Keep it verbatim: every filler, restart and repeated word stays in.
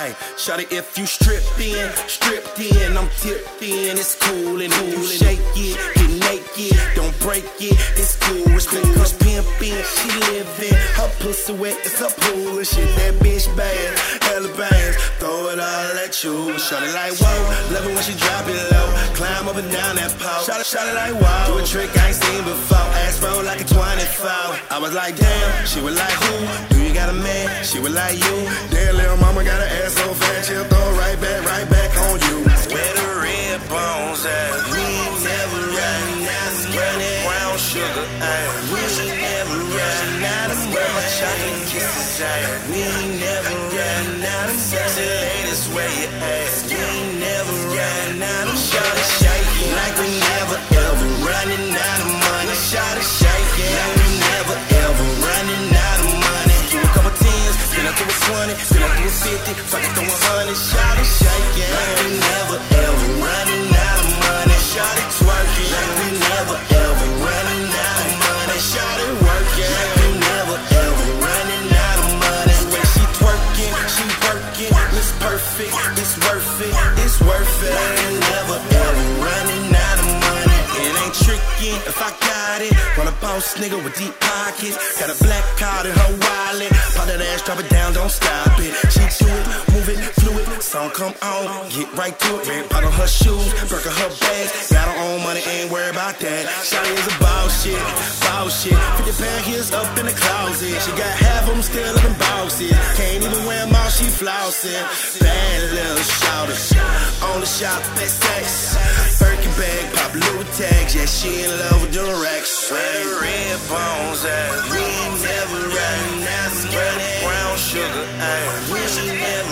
Ay, shawty, if you stripped in, stripped in, I'm tipped in, it's cool and cool. Shake it, get naked, don't break it, it's cool. Respect cause pimpin', she living, her pussy wet, it's a pool. Shit, that bitch bad, hella bangs, throw it all at you. Shawty like, whoa, love it when she drop it low, climb up and down that pole. Shawty, shawty like, wow, do a trick I ain't seen before, ass roll like a twenty-four. I was like, damn, she was like, who? Do you got a man? She was like, you. Damn, little mama got an ass so fat, she'll throw right back, right back on you. Where the red bones at? We ain't never riding out of money. Brown sugar, ayy. We ain't never riding out of money. My chocolate kisses, ayy. We ain't never riding out of money. Sexy ladies, where you at? We ain't never riding out of money. Shawty shaking like we never ever running out of money. Shawty shaking like we never ever running out of money. Do a couple tens, then I do a twenty, then I do a fifty, fuck it, throw a hundred. Shawty shaking like we never ever running out of money. Shawty twerking like we never ever running out of money. Shawty working like we never ever running out of money. When she twerking, she working, it's perfect, it's worth it, it's worth it. Ain't never ever running out of money. It ain't tricky if I got it. Want a boss nigga with deep pockets, got a black card in her wallet. Pop that ass, drop it down, don't stop it. She do it, move it, fluid. Song come on, get right to it. Red pot on her shoes, work on her bags. Got her own money, ain't worried about that. Shawty is a boss shit, boss shit. fifty pound heels up in the closet. She got half of them still up in boxes. Can't even wear them all, she flossing. Bad little shawty, on the shop at sex. Birkin bag, pop Louis tags. Yeah, she in love with the racks. Where the red bones at? We ain't never riding out of money. Brown sugar, ayy. We ain't never